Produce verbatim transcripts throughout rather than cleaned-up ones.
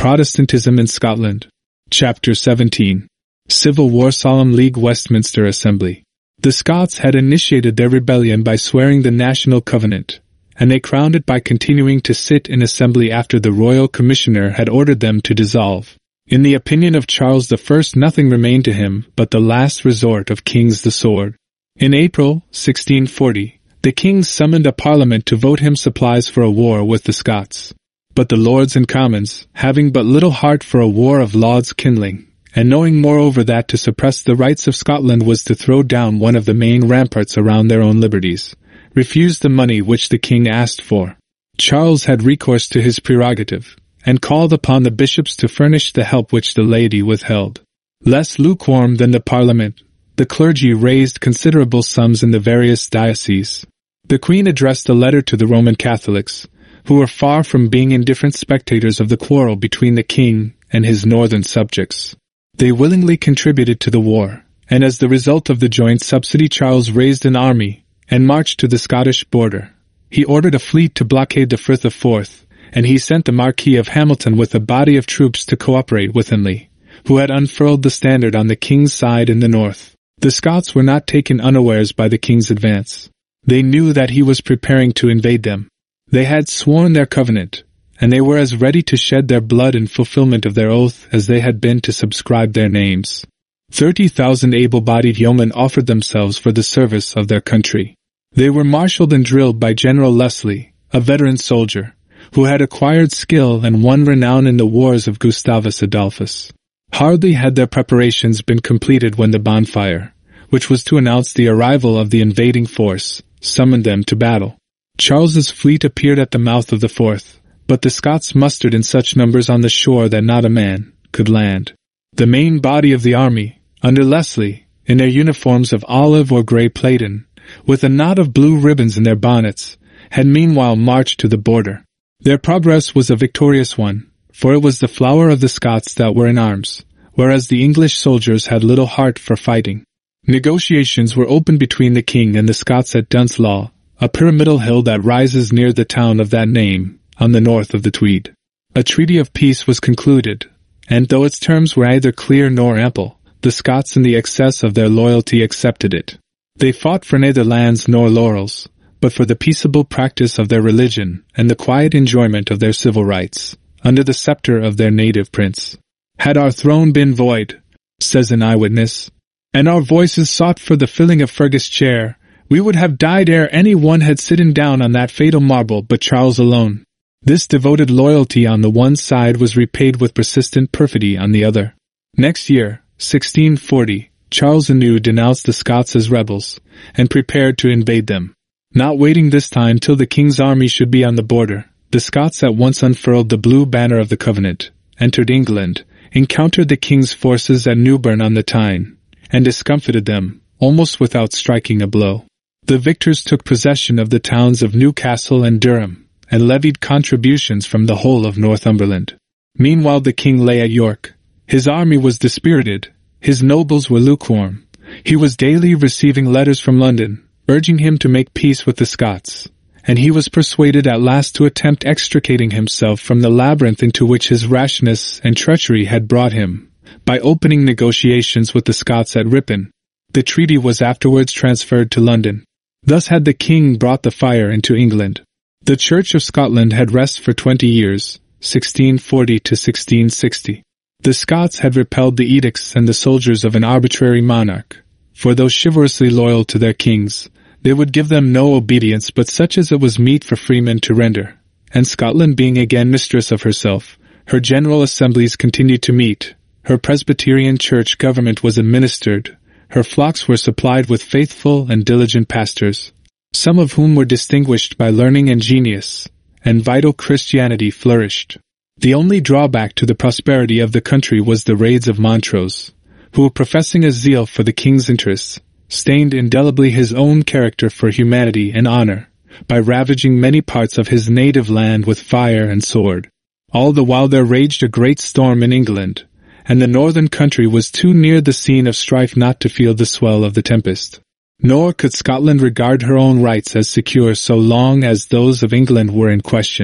Protestantism in Scotland. Chapter seventeen. Civil War. Solemn League. Westminster Assembly. The Scots had initiated their rebellion by swearing the National Covenant, and they crowned it by continuing to sit in assembly after the Royal Commissioner had ordered them to dissolve. In the opinion of Charles the First, nothing remained to him but the last resort of kings, the sword. In April sixteen forty, the king summoned a parliament to vote him supplies for a war with the Scots. But the Lords and Commons, having but little heart for a war of Laud's kindling, and knowing moreover that to suppress the rights of Scotland was to throw down one of the main ramparts around their own liberties, refused the money which the king asked for. Charles had recourse to his prerogative, and called upon the bishops to furnish the help which the laity withheld. Less lukewarm than the Parliament, the clergy raised considerable sums in the various dioceses. The Queen addressed a letter to the Roman Catholics, who were far from being indifferent spectators of the quarrel between the king and his northern subjects. They willingly contributed to the war, and as the result of the joint subsidy Charles raised an army and marched to the Scottish border. He ordered a fleet to blockade the Firth of Forth, and he sent the Marquis of Hamilton with a body of troops to cooperate with Henley, who had unfurled the standard on the king's side in the north. The Scots were not taken unawares by the king's advance. They knew that he was preparing to invade them. They had sworn their covenant, and they were as ready to shed their blood in fulfillment of their oath as they had been to subscribe their names. Thirty thousand able-bodied yeomen offered themselves for the service of their country. They were marshaled and drilled by General Leslie, a veteran soldier, who had acquired skill and won renown in the wars of Gustavus Adolphus. Hardly had their preparations been completed when the bonfire, which was to announce the arrival of the invading force, summoned them to battle. Charles's fleet appeared at the mouth of the Forth, but the Scots mustered in such numbers on the shore that not a man could land. The main body of the army, under Leslie, in their uniforms of olive or grey platen, with a knot of blue ribbons in their bonnets, had meanwhile marched to the border. Their progress was a victorious one, for it was the flower of the Scots that were in arms, whereas the English soldiers had little heart for fighting. Negotiations were opened between the king and the Scots at Dunslaw, a pyramidal hill that rises near the town of that name, on the north of the Tweed. A treaty of peace was concluded, and though its terms were neither clear nor ample, the Scots in the excess of their loyalty accepted it. They fought for neither lands nor laurels, but for the peaceable practice of their religion and the quiet enjoyment of their civil rights, under the scepter of their native prince. Had our throne been void, says an eyewitness, and our voices sought for the filling of Fergus' chair, we would have died ere any one had sitten down on that fatal marble but Charles alone. This devoted loyalty on the one side was repaid with persistent perfidy on the other. Next year, sixteen forty, Charles anew denounced the Scots as rebels, and prepared to invade them. Not waiting this time till the king's army should be on the border, the Scots at once unfurled the blue banner of the Covenant, entered England, encountered the king's forces at Newburn on the Tyne, and discomfited them, almost without striking a blow. The victors took possession of the towns of Newcastle and Durham, and levied contributions from the whole of Northumberland. Meanwhile the king lay at York. His army was dispirited, his nobles were lukewarm. He was daily receiving letters from London, urging him to make peace with the Scots, and he was persuaded at last to attempt extricating himself from the labyrinth into which his rashness and treachery had brought him, by opening negotiations with the Scots at Ripon. The treaty was afterwards transferred to London. Thus had the king brought the fire into England. The Church of Scotland had rest for twenty years, sixteen forty to sixteen sixty. The Scots had repelled the edicts and the soldiers of an arbitrary monarch, for though chivalrously loyal to their kings, they would give them no obedience but such as it was meet for freemen to render. And Scotland being again mistress of herself, her general assemblies continued to meet, her Presbyterian church government was administered, her flocks were supplied with faithful and diligent pastors, some of whom were distinguished by learning and genius, and vital Christianity flourished. The only drawback to the prosperity of the country was the raids of Montrose, who, professing a zeal for the king's interests, stained indelibly his own character for humanity and honor, by ravaging many parts of his native land with fire and sword. All the while there raged a great storm in England, and the northern country was too near the scene of strife not to feel the swell of the tempest. Nor could Scotland regard her own rights as secure so long as those of England were in question.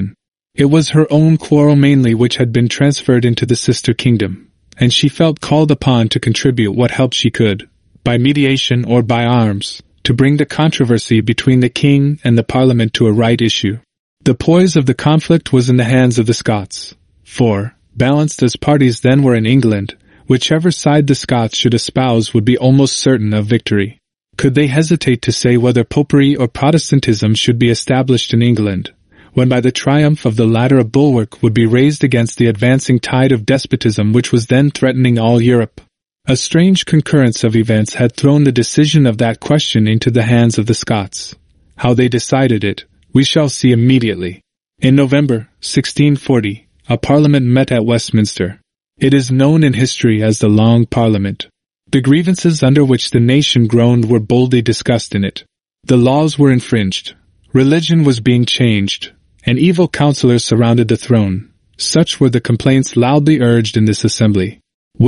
It was her own quarrel mainly which had been transferred into the sister kingdom, and she felt called upon to contribute what help she could, by mediation or by arms, to bring the controversy between the king and the Parliament to a right issue. The poise of the conflict was in the hands of the Scots, for, balanced as parties then were in England, whichever side the Scots should espouse would be almost certain of victory. Could they hesitate to say whether popery or Protestantism should be established in England, when by the triumph of the latter a bulwark would be raised against the advancing tide of despotism which was then threatening all Europe? A strange concurrence of events had thrown the decision of that question into the hands of the Scots. How they decided it, we shall see immediately. In November, sixteen forty, a Parliament met at Westminster. It is known in history as the Long Parliament. The grievances under which the nation groaned were boldly discussed in it. The laws were infringed. Religion was being changed, and evil counselors surrounded the throne. Such were the complaints loudly urged in this assembly.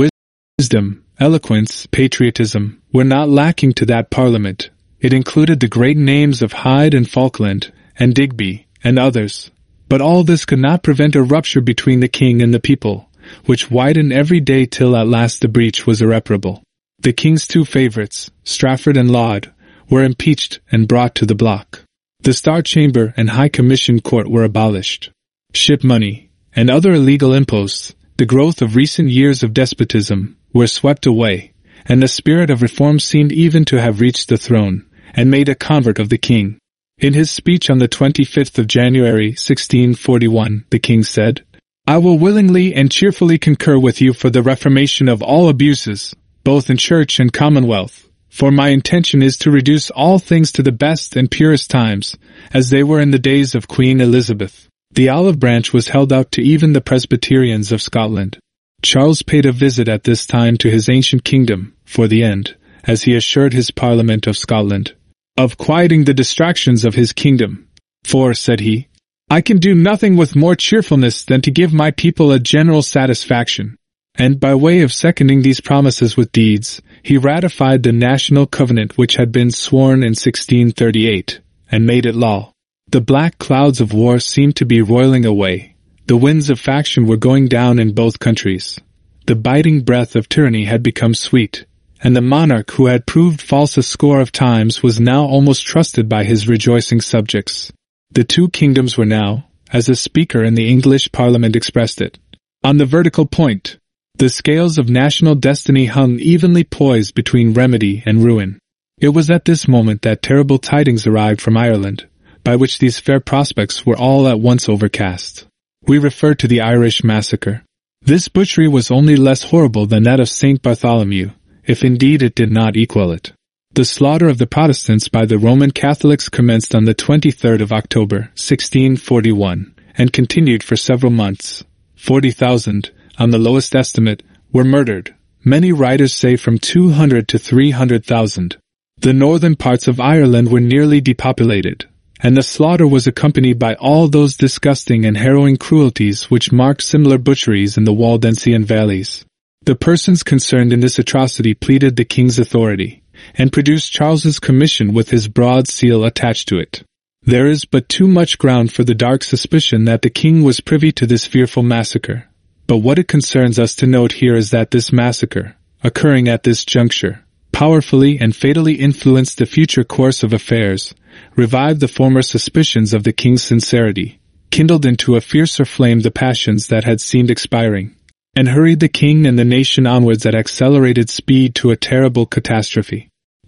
Wisdom, eloquence, patriotism were not lacking to that Parliament. It included the great names of Hyde and Falkland, and Digby, and others. But all this could not prevent a rupture between the king and the people, which widened every day till at last the breach was irreparable. The king's two favourites, Strafford and Laud, were impeached and brought to the block. The Star Chamber and High Commission Court were abolished. Ship money, and other illegal imposts, the growth of recent years of despotism, were swept away, and the spirit of reform seemed even to have reached the throne, and made a convert of the king. In his speech on the twenty-fifth of January, sixteen forty-one, the king said, "I will willingly and cheerfully concur with you for the reformation of all abuses, both in church and commonwealth, for my intention is to reduce all things to the best and purest times, as they were in the days of Queen Elizabeth." The olive branch was held out to even the Presbyterians of Scotland. Charles paid a visit at this time to his ancient kingdom, for the end, as he assured his Parliament of Scotland, of quieting the distractions of his kingdom. "For," said he, "I can do nothing with more cheerfulness than to give my people a general satisfaction." And by way of seconding these promises with deeds, he ratified the national covenant which had been sworn in sixteen thirty-eight, and made it law. The black clouds of war seemed to be roiling away. The winds of faction were going down in both countries. The biting breath of tyranny had become sweet, and the monarch who had proved false a score of times was now almost trusted by his rejoicing subjects. The two kingdoms were now, as a speaker in the English Parliament expressed it, on the vertical point. The scales of national destiny hung evenly poised between remedy and ruin. It was at this moment that terrible tidings arrived from Ireland, by which these fair prospects were all at once overcast. We refer to the Irish massacre. This butchery was only less horrible than that of Saint Bartholomew, if indeed it did not equal it. The slaughter of the Protestants by the Roman Catholics commenced on the twenty-third of October, sixteen forty-one, and continued for several months. Forty thousand, on the lowest estimate, were murdered. Many writers say from two hundred to three hundred thousand. The northern parts of Ireland were nearly depopulated, and the slaughter was accompanied by all those disgusting and harrowing cruelties which marked similar butcheries in the Waldensian valleys. The persons concerned in this atrocity pleaded the king's authority, and produced Charles's commission with his broad seal attached to it. There is but too much ground for the dark suspicion that the king was privy to this fearful massacre. But what it concerns us to note here is that this massacre, occurring at this juncture, powerfully and fatally influenced the future course of affairs, revived the former suspicions of the king's sincerity, kindled into a fiercer flame the passions that had seemed expiring, and hurried the king and the nation onwards at accelerated speed to a terrible catastrophe.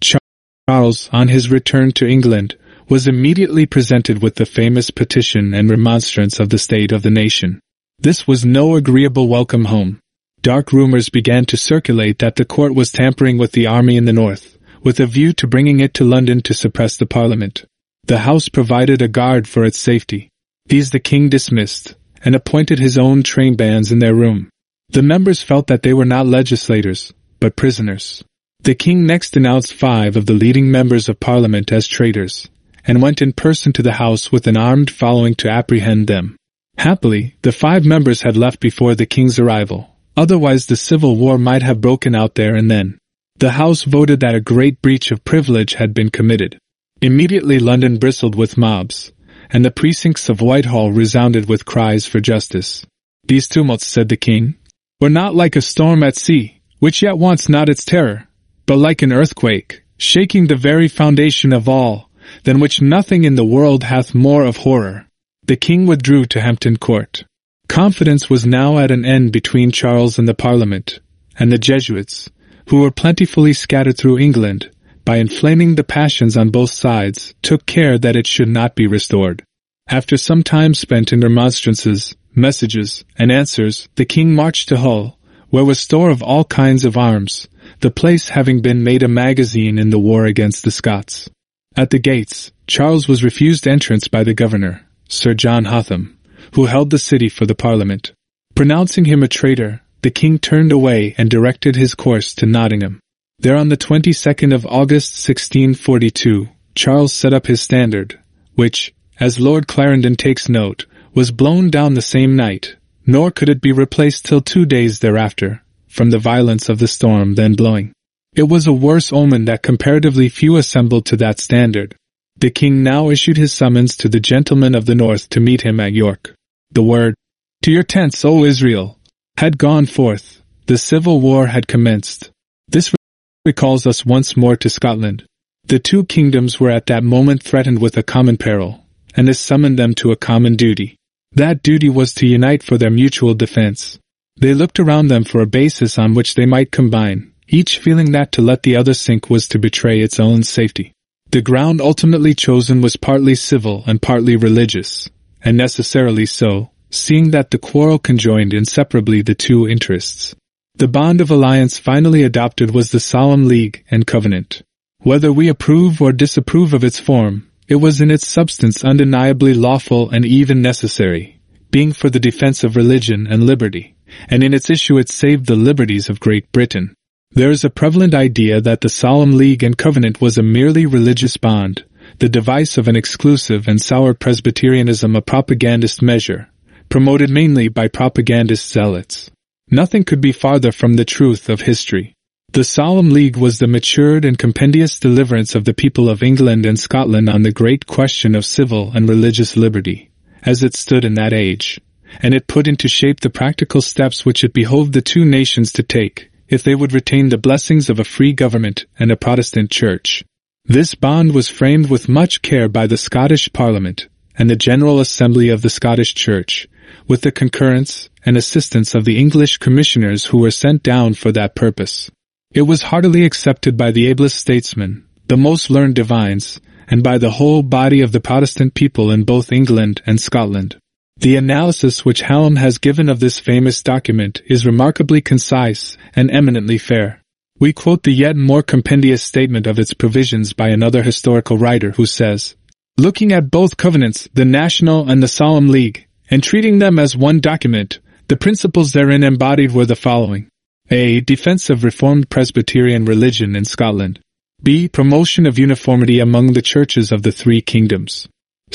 Charles, on his return to England, was immediately presented with the famous petition and remonstrance of the state of the nation. This was no agreeable welcome home. Dark rumors began to circulate that the court was tampering with the army in the north, with a view to bringing it to London to suppress the Parliament. The House provided a guard for its safety. These the king dismissed, and appointed his own train bands in their room. The members felt that they were not legislators, but prisoners. The king next denounced five of the leading members of Parliament as traitors, and went in person to the House with an armed following to apprehend them. Happily, the five members had left before the king's arrival. Otherwise the civil war might have broken out there and then. The House voted that a great breach of privilege had been committed. Immediately London bristled with mobs, and the precincts of Whitehall resounded with cries for justice. These tumults, said the king, were not like a storm at sea, which yet wants not its terror, but like an earthquake, shaking the very foundation of all, than which nothing in the world hath more of horror. The king withdrew to Hampton Court. Confidence was now at an end between Charles and the Parliament, and the Jesuits, who were plentifully scattered through England, by inflaming the passions on both sides, took care that it should not be restored. After some time spent in remonstrances, messages, and answers, the king marched to Hull, where was store of all kinds of arms, the place having been made a magazine in the war against the Scots. At the gates, Charles was refused entrance by the governor, Sir John Hotham, who held the city for the Parliament. Pronouncing him a traitor, the king turned away and directed his course to Nottingham. There on the twenty-second of August sixteen forty-two, Charles set up his standard, which, as Lord Clarendon takes note, was blown down the same night, nor could it be replaced till two days thereafter, from the violence of the storm then blowing. It was a worse omen that comparatively few assembled to that standard. The king now issued his summons to the gentlemen of the north to meet him at York. The word, "To your tents, O Israel," had gone forth. The civil war had commenced. This recalls us once more to Scotland. The two kingdoms were at that moment threatened with a common peril, and this summoned them to a common duty. That duty was to unite for their mutual defense. They looked around them for a basis on which they might combine, each feeling that to let the other sink was to betray its own safety. The ground ultimately chosen was partly civil and partly religious, and necessarily so, seeing that the quarrel conjoined inseparably the two interests. The bond of alliance finally adopted was the Solemn League and Covenant. Whether we approve or disapprove of its form, it was in its substance undeniably lawful and even necessary, being for the defense of religion and liberty, and in its issue it saved the liberties of Great Britain. There is a prevalent idea that the Solemn League and Covenant was a merely religious bond, the device of an exclusive and sour Presbyterianism, a propagandist measure, promoted mainly by propagandist zealots. Nothing could be farther from the truth of history. The Solemn League was the matured and compendious deliverance of the people of England and Scotland on the great question of civil and religious liberty, as it stood in that age, and it put into shape the practical steps which it behoved the two nations to take, if they would retain the blessings of a free government and a Protestant church. This bond was framed with much care by the Scottish Parliament and the General Assembly of the Scottish Church, with the concurrence and assistance of the English commissioners who were sent down for that purpose. It was heartily accepted by the ablest statesmen, the most learned divines, and by the whole body of the Protestant people in both England and Scotland. The analysis which Hallam has given of this famous document is remarkably concise and eminently fair. We quote the yet more compendious statement of its provisions by another historical writer who says, "Looking at both covenants, the National and the Solemn League, and treating them as one document, the principles therein embodied were the following. A. Defense of Reformed Presbyterian religion in Scotland. B. Promotion of uniformity among the churches of the three kingdoms.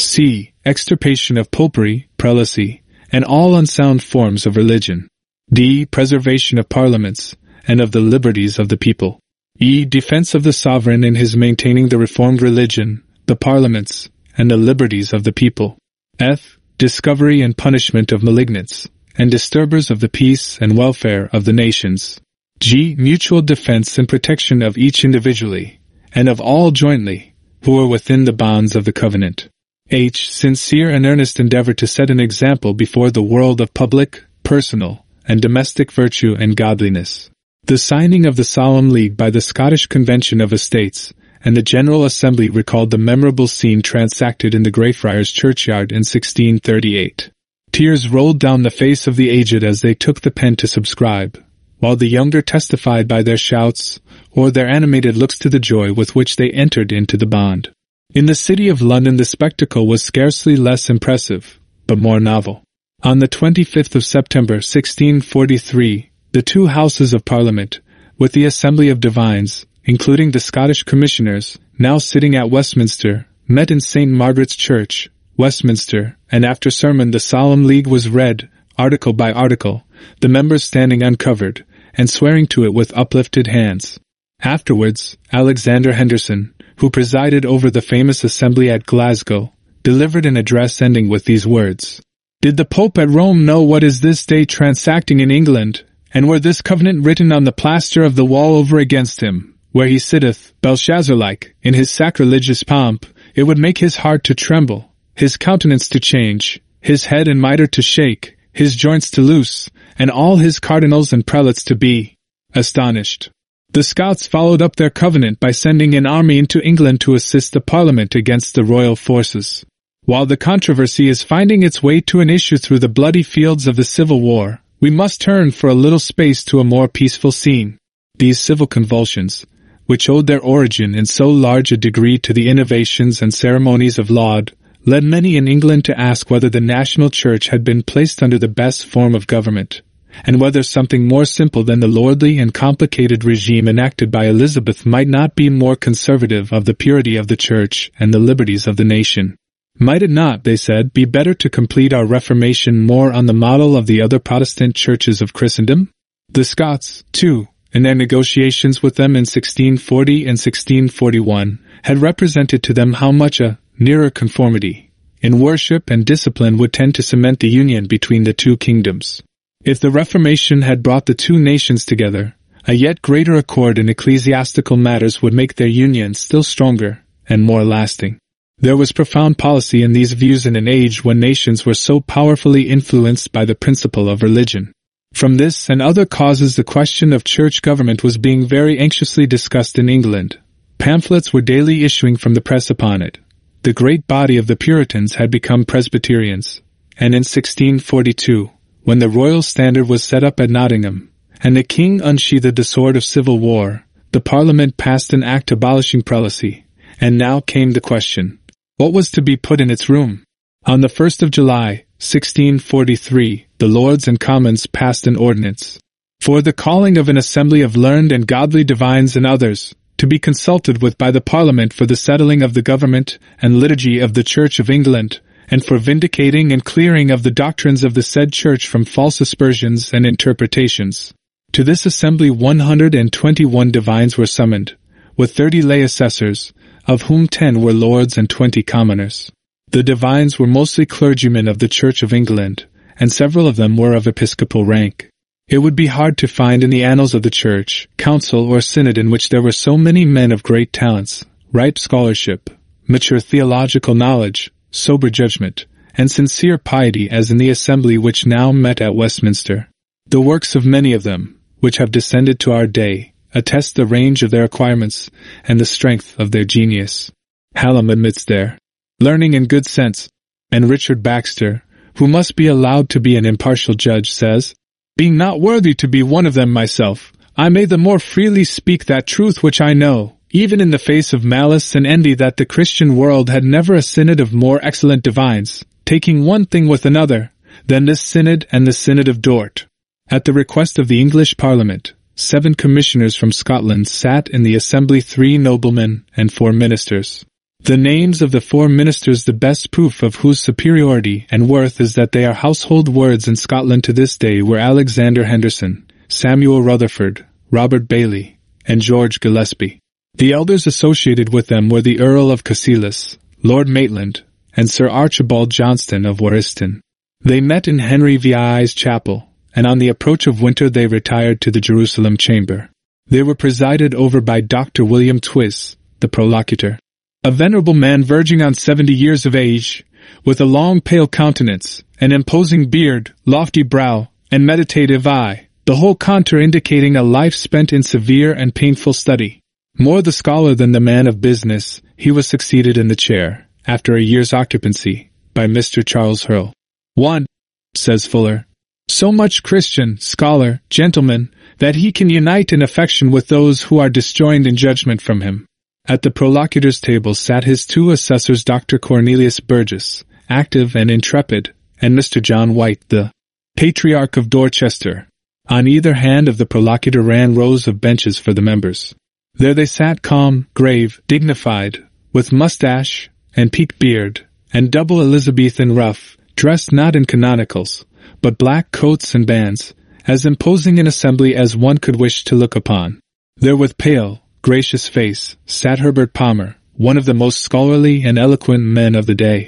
C. Extirpation of popery, prelacy, and all unsound forms of religion. D. Preservation of parliaments, and of the liberties of the people. E. Defense of the sovereign in his maintaining the reformed religion, the parliaments, and the liberties of the people. F. Discovery and punishment of malignants, and disturbers of the peace and welfare of the nations. G. Mutual defense and protection of each individually, and of all jointly, who are within the bonds of the covenant. H. Sincere and earnest endeavor to set an example before the world of public, personal, and domestic virtue and godliness. The signing of the Solemn League by the Scottish Convention of Estates and the General Assembly recalled the memorable scene transacted in the Greyfriars churchyard in sixteen thirty-eight. Tears rolled down the face of the aged as they took the pen to subscribe, while the younger testified by their shouts or their animated looks to the joy with which they entered into the bond. In the city of London the spectacle was scarcely less impressive, but more novel. On the twenty-fifth of September sixteen forty-three, the two Houses of Parliament, with the Assembly of Divines, including the Scottish Commissioners, now sitting at Westminster, met in Saint Margaret's Church, Westminster, and after sermon the Solemn League was read, article by article, the members standing uncovered, and swearing to it with uplifted hands. Afterwards, Alexander Henderson, who presided over the famous assembly at Glasgow, delivered an address ending with these words: "Did the Pope at Rome know what is this day transacting in England, and were this covenant written on the plaster of the wall over against him, where he sitteth, Belshazzar-like, in his sacrilegious pomp, it would make his heart to tremble, his countenance to change, his head and mitre to shake, his joints to loose, and all his cardinals and prelates to be astonished." The Scots followed up their covenant by sending an army into England to assist the Parliament against the royal forces. While the controversy is finding its way to an issue through the bloody fields of the Civil War, we must turn for a little space to a more peaceful scene. These civil convulsions, which owed their origin in so large a degree to the innovations and ceremonies of Laud, led many in England to ask whether the national church had been placed under the best form of government, and whether something more simple than the lordly and complicated regime enacted by Elizabeth might not be more conservative of the purity of the church and the liberties of the nation. Might it not, they said, be better to complete our Reformation more on the model of the other Protestant churches of Christendom? The Scots, too, in their negotiations with them in sixteen forty and sixteen forty-one, had represented to them how much a nearer conformity in worship and discipline would tend to cement the union between the two kingdoms. If the Reformation had brought the two nations together, a yet greater accord in ecclesiastical matters would make their union still stronger and more lasting. There was profound policy in these views in an age when nations were so powerfully influenced by the principle of religion. From this and other causes, the question of church government was being very anxiously discussed in England. Pamphlets were daily issuing from the press upon it. The great body of the Puritans had become Presbyterians, and in sixteen forty-two, when the royal standard was set up at Nottingham, and the king unsheathed the sword of civil war, the Parliament passed an act abolishing prelacy, and now came the question: what was to be put in its room? On the first of July, sixteen forty-three, the Lords and Commons passed an ordinance for the calling of an assembly of learned and godly divines and others, to be consulted with by the Parliament for the settling of the government and liturgy of the Church of England, and for vindicating and clearing of the doctrines of the said Church from false aspersions and interpretations. To this assembly one hundred and twenty-one divines were summoned, with thirty lay assessors, of whom ten were lords and twenty commoners. The divines were mostly clergymen of the Church of England, and several of them were of episcopal rank. It would be hard to find in the annals of the Church, council or synod in which there were so many men of great talents, ripe scholarship, mature theological knowledge, sober judgment, and sincere piety as in the assembly which now met at Westminster. The works of many of them, which have descended to our day, attest the range of their acquirements and the strength of their genius. Hallam admits their learning and good sense, and Richard Baxter, who must be allowed to be an impartial judge, says, "Being not worthy to be one of them myself, I may the more freely speak that truth which I know, even in the face of malice and envy, that the Christian world had never a synod of more excellent divines, taking one thing with another, than this synod and the Synod of Dort." At the request of the English Parliament, seven commissioners from Scotland sat in the assembly, three noblemen and four ministers. The names of the four ministers, the best proof of whose superiority and worth is that they are household words in Scotland to this day, were Alexander Henderson, Samuel Rutherford, Robert Bailey, and George Gillespie. The elders associated with them were the Earl of Cassilis, Lord Maitland, and Sir Archibald Johnston of Warriston. They met in Henry the I's chapel, and on the approach of winter they retired to the Jerusalem chamber. They were presided over by Doctor William Twiss, the prolocutor, a venerable man verging on seventy years of age, with a long pale countenance, an imposing beard, lofty brow, and meditative eye, the whole contour indicating a life spent in severe and painful study. More the scholar than the man of business, he was succeeded in the chair, after a year's occupancy, by Mister Charles Hurl. One, says Fuller, so much Christian, scholar, gentleman, that he can unite in affection with those who are disjoined in judgment from him. At the prolocutor's table sat his two assessors, Doctor Cornelius Burgess, active and intrepid, and Mister John White, the Patriarch of Dorchester. On either hand of the prolocutor ran rows of benches for the members. There they sat, calm, grave, dignified, with mustache and peaked beard, and double Elizabethan ruff, dressed not in canonicals, but black coats and bands, as imposing an assembly as one could wish to look upon. There with pale, gracious face, sat Herbert Palmer, one of the most scholarly and eloquent men of the day.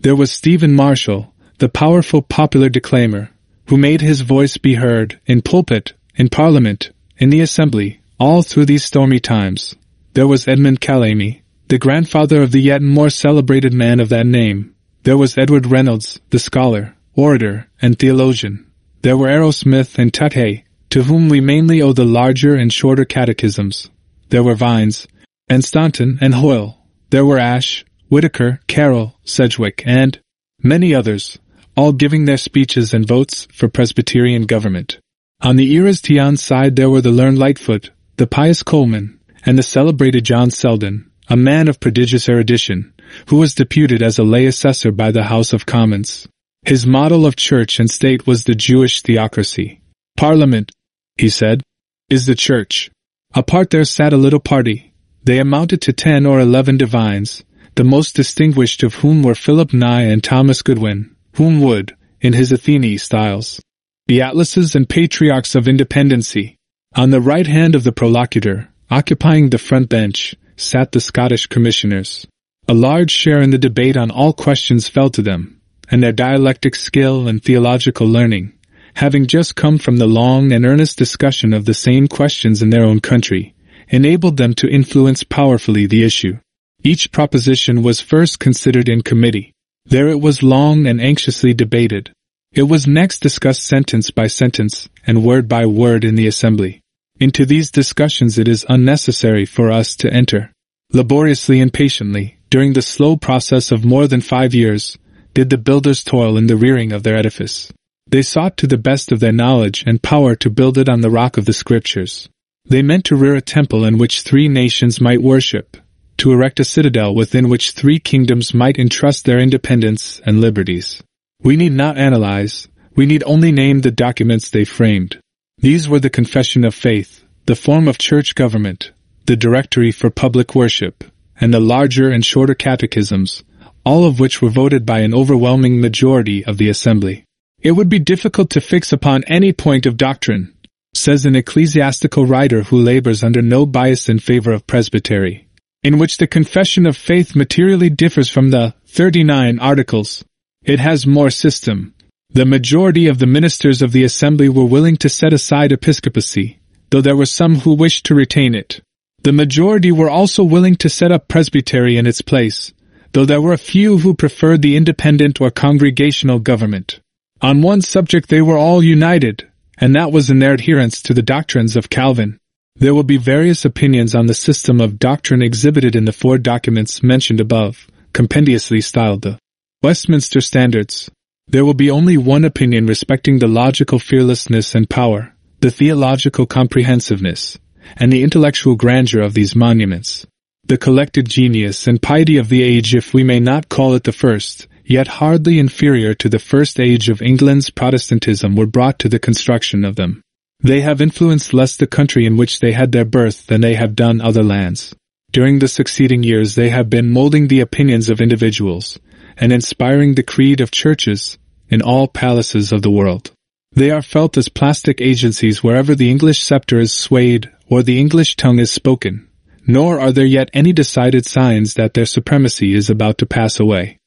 There was Stephen Marshall, the powerful popular declaimer, who made his voice be heard in pulpit, in parliament, in the assembly, all through these stormy times. There was Edmund Calamy, the grandfather of the yet more celebrated man of that name. There was Edward Reynolds, the scholar, orator, and theologian. There were Arrowsmith and Tuthay, to whom we mainly owe the larger and shorter catechisms. There were Vines, and Staunton, and Hoyle. There were Ashe, Whitaker, Carroll, Sedgwick, and many others, all giving their speeches and votes for Presbyterian government. On the Erastion side there were the learned Lightfoot, the pious Coleman, and the celebrated John Selden, a man of prodigious erudition, who was deputed as a lay assessor by the House of Commons. His model of church and state was the Jewish theocracy. Parliament, he said, is the church. Apart there sat a little party. They amounted to ten or eleven divines, the most distinguished of whom were Philip Nye and Thomas Goodwin, whom would, in his Athene styles, be atlases and patriarchs of independency. On the right hand of the prolocutor, occupying the front bench, sat the Scottish commissioners. A large share in the debate on all questions fell to them, and their dialectic skill and theological learning, having just come from the long and earnest discussion of the same questions in their own country, enabled them to influence powerfully the issue. Each proposition was first considered in committee. There it was long and anxiously debated. It was next discussed sentence by sentence and word by word in the assembly. Into these discussions it is unnecessary for us to enter. Laboriously and patiently, during the slow process of more than five years, did the builders toil in the rearing of their edifice. They sought to the best of their knowledge and power to build it on the rock of the Scriptures. They meant to rear a temple in which three nations might worship, to erect a citadel within which three kingdoms might entrust their independence and liberties. We need not analyze, we need only name the documents they framed. These were the Confession of Faith, the form of church government, the Directory for Public Worship, and the larger and shorter catechisms, all of which were voted by an overwhelming majority of the assembly. It would be difficult to fix upon any point of doctrine, says an ecclesiastical writer who labors under no bias in favor of presbytery, in which the Confession of Faith materially differs from the thirty-nine Articles. It has more system. The majority of the ministers of the assembly were willing to set aside episcopacy, though there were some who wished to retain it. The majority were also willing to set up presbytery in its place, though there were a few who preferred the independent or congregational government. On one subject they were all united, and that was in their adherence to the doctrines of Calvin. There will be various opinions on the system of doctrine exhibited in the four documents mentioned above, compendiously styled the Westminster Standards. There will be only one opinion respecting the logical fearlessness and power, the theological comprehensiveness, and the intellectual grandeur of these monuments. The collected genius and piety of the age, if we may not call it the first, yet hardly inferior to the first age of England's Protestantism, were brought to the construction of them. They have influenced less the country in which they had their birth than they have done other lands. During the succeeding years they have been molding the opinions of individuals, and inspiring the creed of churches in all palaces of the world. They are felt as plastic agencies wherever the English scepter is swayed or the English tongue is spoken, nor are there yet any decided signs that their supremacy is about to pass away.